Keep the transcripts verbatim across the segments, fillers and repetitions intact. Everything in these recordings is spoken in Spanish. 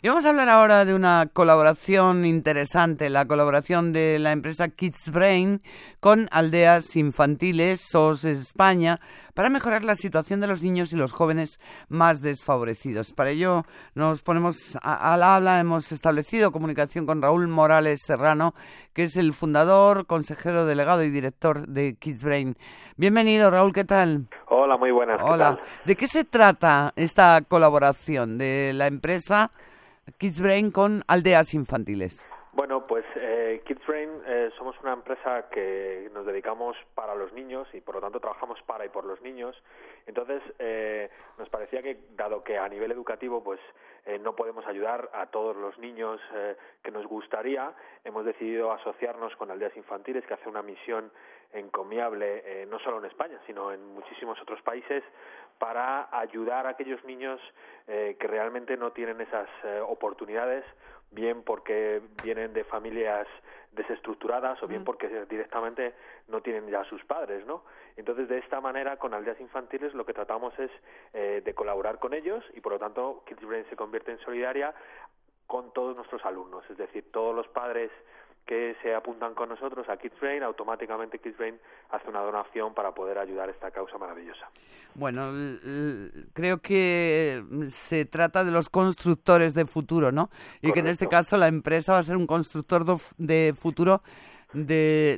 Y vamos a hablar ahora de una colaboración interesante, la colaboración de la empresa Kidsbrain con Aldeas Infantiles S O S España para mejorar la situación de los niños y los jóvenes más desfavorecidos. Para ello nos ponemos al habla, hemos establecido comunicación con Raúl Morales Serrano, que es el fundador, consejero delegado y director de Kidsbrain. Bienvenido, Raúl, ¿qué tal? Hola, muy buenas. Hola. ¿Qué tal? ¿De qué se trata esta colaboración de la empresa Kidsbrain con Aldeas Infantiles? Bueno, pues eh, Kidsbrain eh, somos una empresa que nos dedicamos para los niños y por lo tanto trabajamos para y por los niños. Entonces eh, nos parecía que, dado que a nivel educativo pues eh, no podemos ayudar a todos los niños eh, que nos gustaría, hemos decidido asociarnos con Aldeas Infantiles, que hace una misión encomiable eh, no solo en España, sino en muchísimos otros países, para ayudar a aquellos niños eh, que realmente no tienen esas eh, oportunidades, bien porque vienen de familias desestructuradas o bien porque directamente no tienen ya a sus padres, ¿no? Entonces, de esta manera, con Aldeas Infantiles lo que tratamos es eh, de colaborar con ellos y, por lo tanto, Kidsbrain se convierte en solidaria con todos nuestros alumnos, es decir, todos los padres que se apuntan con nosotros a Kidsbrain, automáticamente Kidsbrain hace una donación para poder ayudar a esta causa maravillosa. Bueno, creo que se trata de los constructores de futuro, ¿no? Y Correcto. Que en este caso la empresa va a ser un constructor de futuro de,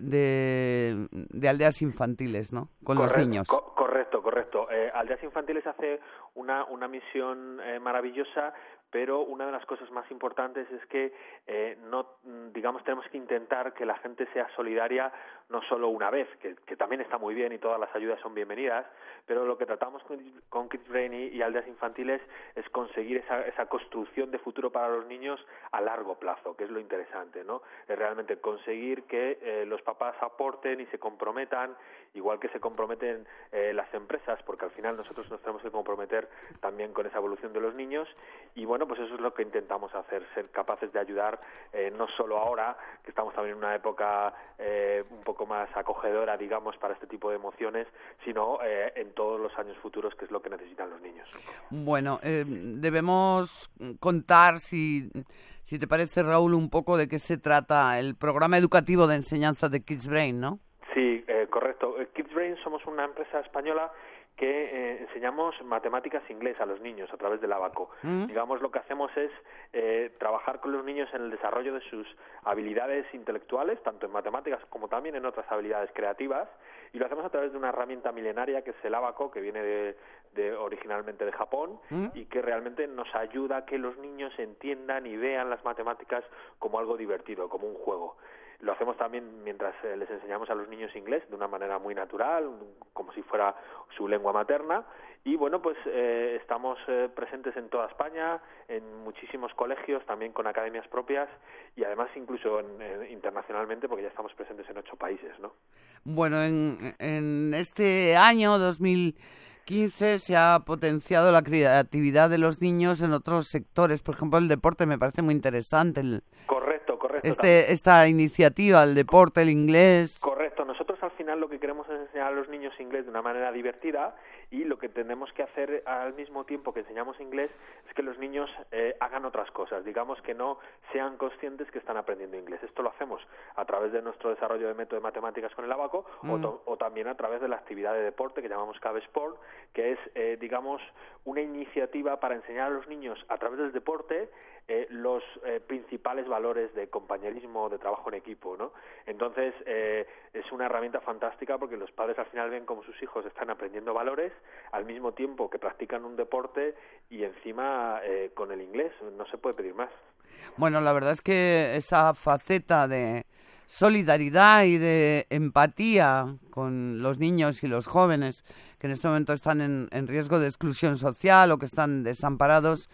de, de aldeas infantiles, ¿no? Con correcto, los niños. Co- correcto, correcto. Eh, Aldeas Infantiles hace una, una misión eh, maravillosa, pero una de las cosas más importantes es que eh, no, digamos, tenemos que intentar que la gente sea solidaria no solo una vez, que, que también está muy bien y todas las ayudas son bienvenidas, pero lo que tratamos con, con Kidsbrain y, y Aldeas Infantiles es conseguir esa, esa construcción de futuro para los niños a largo plazo, que es lo interesante, ¿no? Es realmente conseguir que eh, los papás aporten y se comprometan, igual que se comprometen eh, las empresas, porque al final nosotros nos tenemos que comprometer también con esa evolución de los niños, y bueno, pues eso es lo que intentamos hacer, ser capaces de ayudar, eh, no solo ahora, que estamos también en una época eh, un poco más acogedora, digamos, para este tipo de emociones, sino eh, en todos los años futuros, que es lo que necesitan los niños. Bueno, eh, debemos contar, si, si te parece, Raúl, un poco de qué se trata el programa educativo de enseñanza de Kidsbrain, ¿no? Sí, eh, correcto. Kidsbrain somos una empresa española que eh, enseñamos matemáticas e inglés a los niños a través del Abaco. Mm. Digamos, lo que hacemos es eh, trabajar con los niños en el desarrollo de sus habilidades intelectuales, tanto en matemáticas como también en otras habilidades creativas, y lo hacemos a través de una herramienta milenaria que es el Abaco, que viene de, de originalmente de Japón, mm. y que realmente nos ayuda a que los niños entiendan y vean las matemáticas como algo divertido, como un juego. Lo hacemos también mientras eh, les enseñamos a los niños inglés de una manera muy natural, como si fuera su lengua materna. Y bueno, pues eh, estamos eh, presentes en toda España, en muchísimos colegios, también con academias propias y además incluso en, en, internacionalmente, porque ya estamos presentes en ocho países, ¿no? Bueno, en, en este año dos mil quince se ha potenciado la creatividad de los niños en otros sectores. Por ejemplo, el deporte me parece muy interesante. El... Correcto, correcto. Este, esta iniciativa, el deporte, el inglés. Correcto. Nosotros al final lo que queremos es enseñar a los niños inglés de una manera divertida, y lo que tenemos que hacer al mismo tiempo que enseñamos inglés es que los niños eh, hagan otras cosas, digamos, que no sean conscientes que están aprendiendo inglés. Esto lo hacemos a través de nuestro desarrollo de método de matemáticas con el Abaco, mm. o, to- o también a través de la actividad de deporte que llamamos Cave Sport, que es, eh, digamos, una iniciativa para enseñar a los niños a través del deporte eh, los eh, principales valores de compañerismo, de trabajo en equipo, ¿no? Entonces, eh, es una herramienta fantástica porque los padres al final ven cómo sus hijos están aprendiendo valores al mismo tiempo que practican un deporte y encima eh, con el inglés. No se puede pedir más. Bueno, la verdad es que esa faceta de solidaridad y de empatía con los niños y los jóvenes que en este momento están en, en riesgo de exclusión social o que están desamparados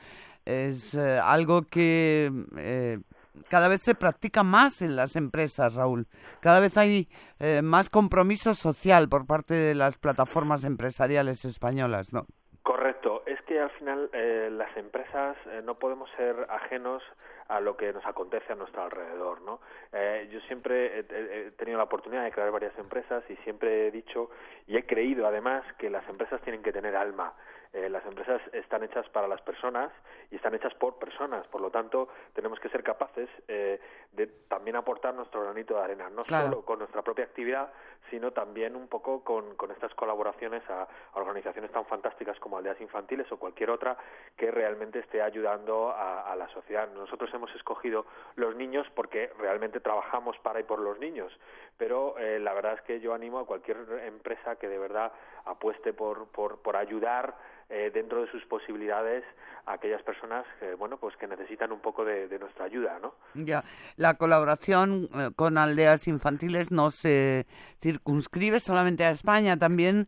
es eh, algo que eh, cada vez se practica más en las empresas, Raúl. Cada vez hay eh, más compromiso social por parte de las plataformas empresariales españolas, ¿no? Correcto. Es que al final eh, las empresas eh, no podemos ser ajenos a lo que nos acontece a nuestro alrededor, ¿no? Eh, yo siempre he, he tenido la oportunidad de crear varias empresas y siempre he dicho y he creído además que las empresas tienen que tener alma. Eh, las empresas están hechas para las personas y están hechas por personas, por lo tanto tenemos que ser capaces eh, de también aportar nuestro granito de arena, no claro. solo con nuestra propia actividad, sino también un poco con, con estas colaboraciones a, a organizaciones tan fantásticas como Aldeas Infantiles o cualquier otra que realmente esté ayudando a, a la sociedad. Nosotros hemos escogido los niños porque realmente trabajamos para y por los niños, pero eh, la verdad es que yo animo a cualquier empresa que de verdad apueste por, por, por ayudar eh, dentro de sus posibilidades a aquellas personas que, bueno, pues que necesitan un poco de, de nuestra ayuda, ¿no? Ya, la colaboración eh, con Aldeas Infantiles no se circunscribe solamente a España, también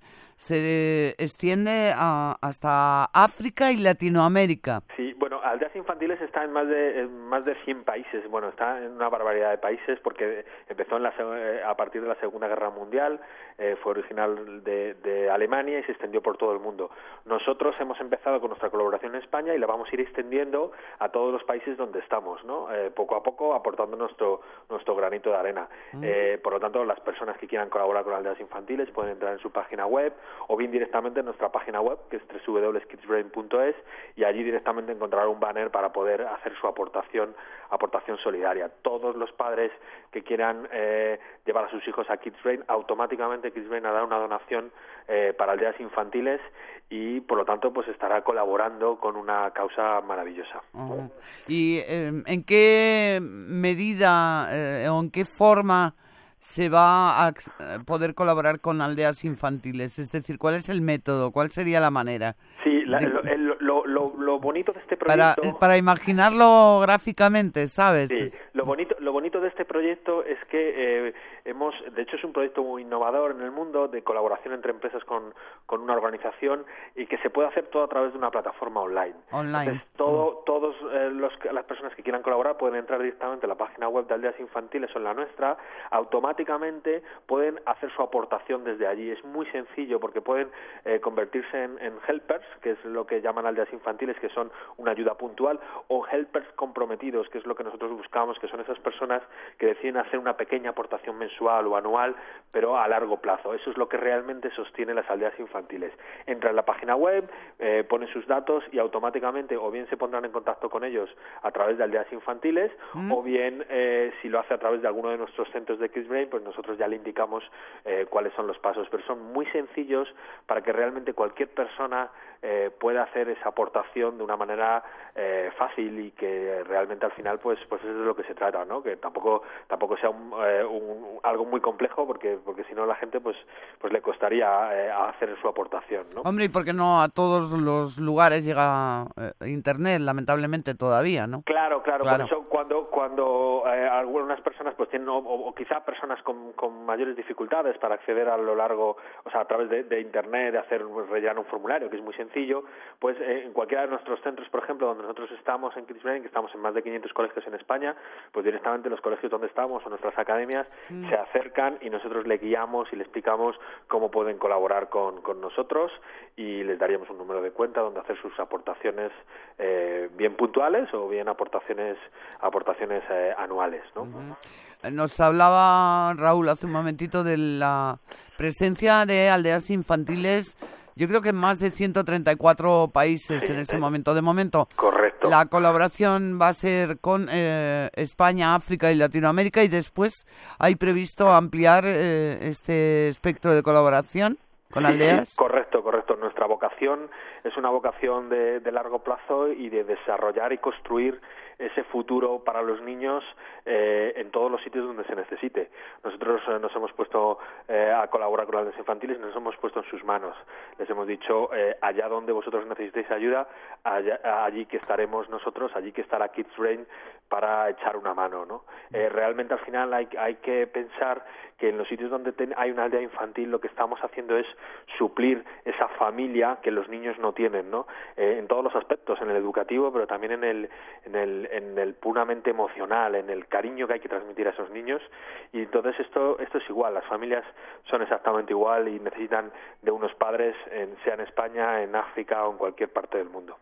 se extiende a, hasta África y Latinoamérica. Sí, bueno, Aldeas Infantiles está en más de en más de cien países, bueno, está en una barbaridad de países porque empezó en la, a partir de la Segunda Guerra Mundial, eh, fue original de, de Alemania y se extendió por todo el mundo. Nosotros hemos empezado con nuestra colaboración en España y la vamos a ir extendiendo a todos los países donde estamos, ¿no? Eh, poco a poco aportando nuestro nuestro granito de arena. Mm. Eh, por lo tanto, las personas que quieran colaborar con Aldeas Infantiles pueden entrar en su página web o bien directamente en nuestra página web, que es doble u doble u doble u punto kidsbrain punto es, y allí directamente encontrarán un banner para poder hacer su aportación aportación solidaria. Todos los padres que quieran eh, llevar a sus hijos a Kidsbrain, automáticamente Kidsbrain hará una donación eh, para Aldeas Infantiles y por lo tanto pues estará colaborando con una causa maravillosa. Uh-huh. ¿Y eh, en qué medida eh, o en qué forma se va a poder colaborar con Aldeas Infantiles? Es decir, ¿cuál es el método? ¿Cuál sería la manera? Sí, la, lo, el, lo, lo, lo bonito de este proyecto... Para, para imaginarlo gráficamente, ¿sabes? Sí, lo bonito, lo bonito de este proyecto es que eh, hemos, de hecho es un proyecto muy innovador en el mundo de colaboración entre empresas con, con una organización y que se puede hacer todo a través de una plataforma online. Online. Entonces, todo, mm. todos eh, los, las personas que quieran colaborar pueden entrar directamente a la página web de Aldeas Infantiles o en la nuestra, automáticamente pueden hacer su aportación desde allí. Es muy sencillo porque pueden eh, convertirse en, en helpers, que es lo que llaman Aldeas Infantiles, que son una ayuda puntual, o helpers comprometidos, que es lo que nosotros buscamos, que son esas personas que deciden hacer una pequeña aportación mensual o anual, pero a largo plazo. Eso es lo que realmente sostiene las Aldeas Infantiles. Entra en la página web, eh, pone sus datos y automáticamente o bien se pondrán en contacto con ellos a través de Aldeas Infantiles mm. o bien eh, si lo hace a través de alguno de nuestros centros de Kidsbrain, pues nosotros ya le indicamos eh, cuáles son los pasos, pero son muy sencillos para que realmente cualquier persona eh, pueda hacer esa aportación de una manera eh, fácil y que realmente al final pues pues eso es de lo que se trata, ¿no? Que tampoco tampoco sea un, eh, un, algo muy complejo porque porque si no la gente pues pues le costaría eh, hacer su aportación, ¿no? Hombre, y porque no a todos los lugares llega eh, internet, lamentablemente todavía, ¿no? Claro, claro, claro. Por eso cuando cuando eh, algunas personas pues tienen o, o quizá personas con, con mayores dificultades para acceder a lo largo, o sea, a través de, de internet, de hacer rellenar un formulario que es muy sencillo, pues eh, en cualquiera de nuestros centros, por ejemplo, donde nosotros estamos en Kidsbrain, que estamos en más de quinientos colegios en España, pues directamente los colegios donde estamos o nuestras academias mm. se acercan y nosotros le guiamos y le explicamos cómo pueden colaborar con, con nosotros y les daríamos un número de cuenta donde hacer sus aportaciones eh, bien puntuales o bien aportaciones aportaciones eh, anuales, ¿no? Uh-huh. Nos hablaba Raúl hace un momentito de la presencia de Aldeas Infantiles. Yo creo que en más de ciento treinta y cuatro países sí, en este eh, momento. De momento, correcto. La colaboración va a ser con eh, España, África y Latinoamérica y después hay previsto ampliar eh, este espectro de colaboración con sí, Aldeas. Sí, correcto, correcto. Nuestra vocación es una vocación de, de largo plazo y de desarrollar y construir ese futuro para los niños eh, en todos los sitios donde se necesite. Nosotros eh, nos hemos puesto eh, a colaborar con Aldeas Infantiles y nos hemos puesto en sus manos. Les hemos dicho, eh, allá donde vosotros necesitéis ayuda, allá, allí que estaremos nosotros, allí que estará Kidsbrain para echar una mano, ¿no? Eh, realmente al final hay, hay que pensar que en los sitios donde ten, hay una aldea infantil lo que estamos haciendo es suplir esa familia que los niños no tienen, ¿no? Eh, en todos los aspectos, en el educativo, pero también en el, en el en el puramente emocional, en el cariño que hay que transmitir a esos niños, y entonces esto esto es igual, las familias son exactamente igual y necesitan de unos padres, en, sea en España, en África o en cualquier parte del mundo.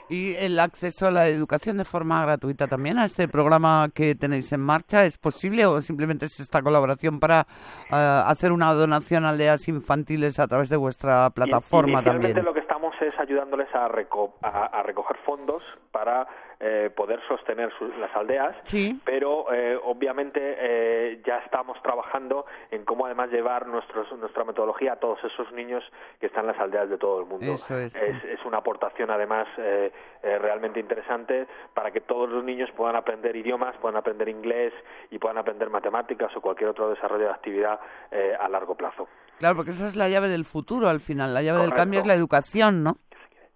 ¿Y el acceso a la educación de forma gratuita también a este programa que tenéis en marcha es posible o simplemente es esta colaboración para uh, hacer una donación a aldeas infantiles a través de vuestra plataforma Inicialmente también? Lo que estamos es ayudándoles a, reco a, a recoger fondos para eh, poder sostener sus, las aldeas, sí. pero eh, obviamente eh, ya estamos trabajando en cómo además llevar nuestros, nuestra metodología a todos esos niños que están en las aldeas de todo el mundo. Eso es. Es, es una aportación además eh, eh, realmente interesante para que todos los niños puedan aprender idiomas, puedan aprender inglés y puedan aprender matemáticas o cualquier otro desarrollo de actividad eh, a largo plazo. Claro, porque esa es la llave del futuro al final, la llave Correcto. del cambio es la educación, ¿no?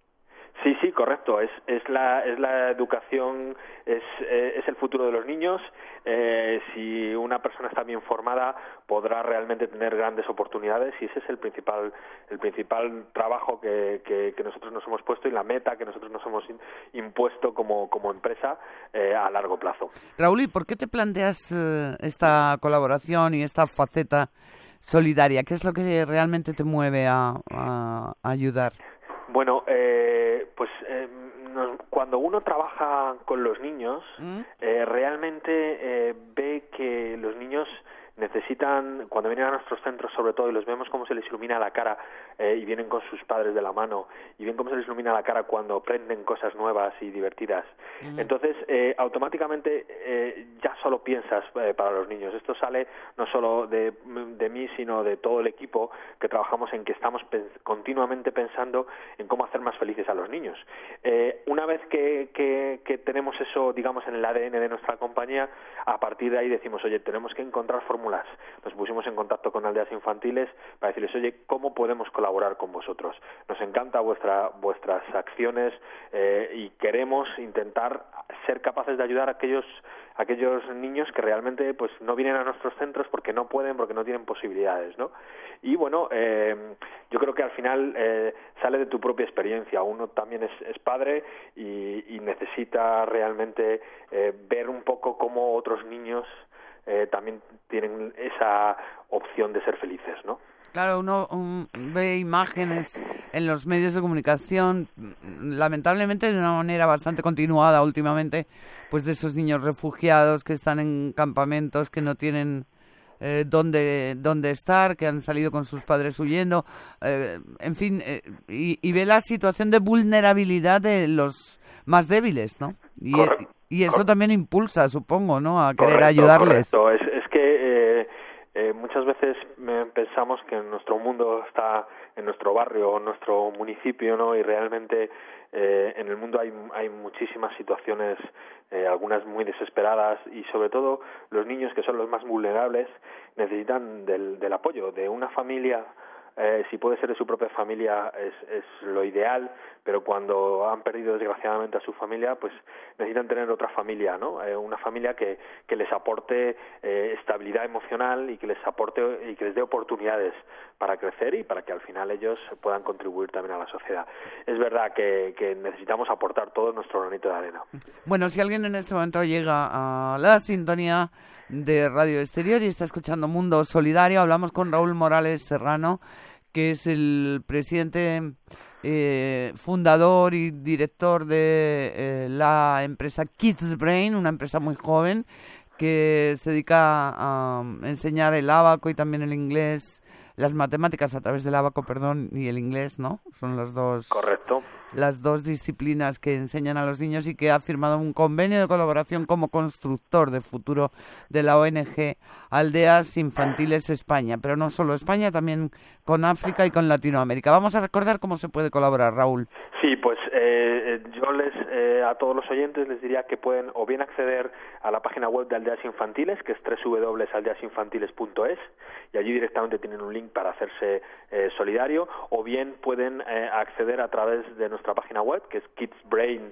Sí, sí, correcto. Es, es la, es la educación, es, eh, es el futuro de los niños. Eh, si una persona está bien formada, podrá realmente tener grandes oportunidades y ese es el principal, el principal trabajo que, que, que nosotros nos hemos puesto y la meta que nosotros nos hemos in, impuesto como, como empresa eh, a largo plazo. Raúl, ¿y por qué te planteas eh, esta colaboración y esta faceta solidaria? ¿Qué es lo que realmente te mueve a, a, a ayudar? Bueno, eh, pues eh, no, cuando uno trabaja con los niños, ¿Mm? eh, realmente eh, ve que los niños necesitan, cuando vienen a nuestros centros sobre todo y los vemos cómo se les ilumina la cara eh, y vienen con sus padres de la mano y ven cómo se les ilumina la cara cuando aprenden cosas nuevas y divertidas, mm. entonces eh, automáticamente eh, ya solo piensas eh, para los niños. Esto sale no solo de, de mí sino de todo el equipo que trabajamos en que estamos pe continuamente pensando en cómo hacer más felices a los niños. Eh, una vez que, que, que tenemos eso digamos en el A D N de nuestra compañía, a partir de ahí decimos, oye, tenemos que encontrar fórmulas. Nos pusimos en contacto con aldeas infantiles para decirles, oye, ¿cómo podemos colaborar con vosotros? Nos encanta vuestra, vuestras acciones eh, y queremos intentar ser capaces de ayudar a aquellos, a aquellos niños que realmente pues no vienen a nuestros centros porque no pueden, porque no tienen posibilidades, ¿no? Y bueno, eh, yo creo que al final eh, sale de tu propia experiencia. Uno también es, es padre y, y necesita realmente eh, ver un poco cómo otros niños Eh, también tienen esa opción de ser felices, ¿no? Claro, uno um, ve imágenes en los medios de comunicación, lamentablemente de una manera bastante continuada últimamente, pues de esos niños refugiados que están en campamentos, que no tienen eh, dónde, dónde estar, que han salido con sus padres huyendo, eh, en fin, eh, y, y ve la situación de vulnerabilidad de los más débiles, ¿no? Y, y eso también impulsa, supongo, ¿no?, a querer correcto, ayudarles. Correcto, es, es que eh, eh, muchas veces pensamos que nuestro mundo está en nuestro barrio o en nuestro municipio, ¿no?, y realmente eh, en el mundo hay, hay muchísimas situaciones, eh, algunas muy desesperadas, y sobre todo los niños, que son los más vulnerables, necesitan del, del apoyo de una familia. Eh, si puede ser de su propia familia es, es lo ideal, pero cuando han perdido desgraciadamente a su familia, pues necesitan tener otra familia, ¿no? Eh, una familia que, que les aporte eh, estabilidad emocional y que les aporte y que les dé oportunidades para crecer y para que al final ellos puedan contribuir también a la sociedad. Es verdad que, que necesitamos aportar todo nuestro granito de arena. Bueno, si alguien en este momento llega a la sintonía de Radio Exterior y está escuchando Mundo Solidario, hablamos con Raúl Morales Serrano, que es el presidente, eh, fundador y director de eh, la empresa Kids Brain, una empresa muy joven que se dedica a enseñar el ábaco y también el inglés, las matemáticas a través del ábaco, perdón, y el inglés, ¿no? Son los dos. Correcto. Las dos disciplinas que enseñan a los niños y que ha firmado un convenio de colaboración como constructor de futuro de la O N G Aldeas Infantiles España, pero no solo España, también con África y con Latinoamérica. Vamos a recordar cómo se puede colaborar, Raúl. Sí, pues eh, yo les eh, a todos los oyentes les diría que pueden o bien acceder a la página web de Aldeas Infantiles, que es doble u doble u doble u punto aldeas infantiles punto es, y allí directamente tienen un link para hacerse eh, solidario, o bien pueden eh, acceder a través de nuestra página web, que es kidsbrain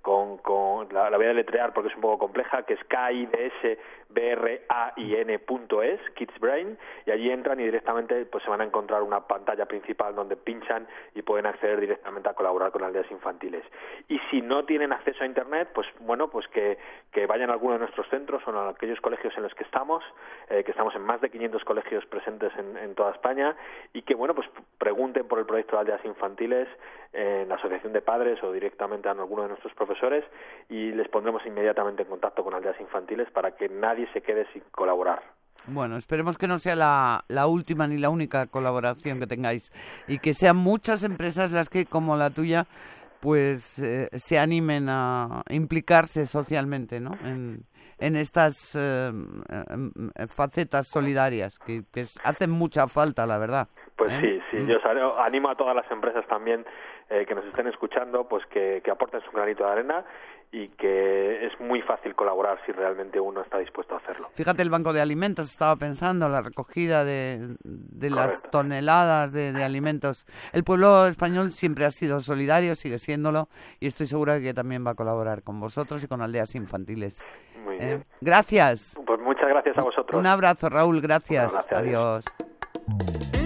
con, con la, la voy a deletrear porque es un poco compleja, que es K I D S B R A I N punto es, Kids Brain, y allí entran y directamente pues se van a encontrar una pantalla principal donde pinchan y pueden acceder directamente a colaborar con aldeas infantiles. Y si no tienen acceso a internet, pues bueno, pues que, que vayan a alguno de nuestros centros o a aquellos colegios en los que estamos, eh, que estamos en más de quinientos colegios presentes en, en toda España, y que bueno, pues pregunten por el proyecto de aldeas infantiles en la asociación de padres o directamente a alguno de nuestros profesores, y les pondremos inmediatamente en contacto con aldeas infantiles para que nadie se quede sin colaborar. Bueno, esperemos que no sea la, la última ni la única colaboración que tengáis y que sean muchas empresas las que, como la tuya, pues eh, se animen a implicarse socialmente, ¿no? En, en estas eh, facetas solidarias que, que hacen mucha falta, la verdad. Pues ¿eh? sí, sí, yo animo a todas las empresas también eh, que nos estén escuchando, pues que, que aporten su granito de arena, y que es muy fácil colaborar si realmente uno está dispuesto a hacerlo. Fíjate, el Banco de Alimentos, estaba pensando, la recogida de, de las Correcto. toneladas de, de alimentos. El pueblo español siempre ha sido solidario, sigue siéndolo, y estoy segura de que también va a colaborar con vosotros y con aldeas infantiles. Muy Eh, bien. Gracias. Pues muchas gracias a vosotros. Un abrazo, Raúl, gracias. Un abrazo, adiós. Adiós.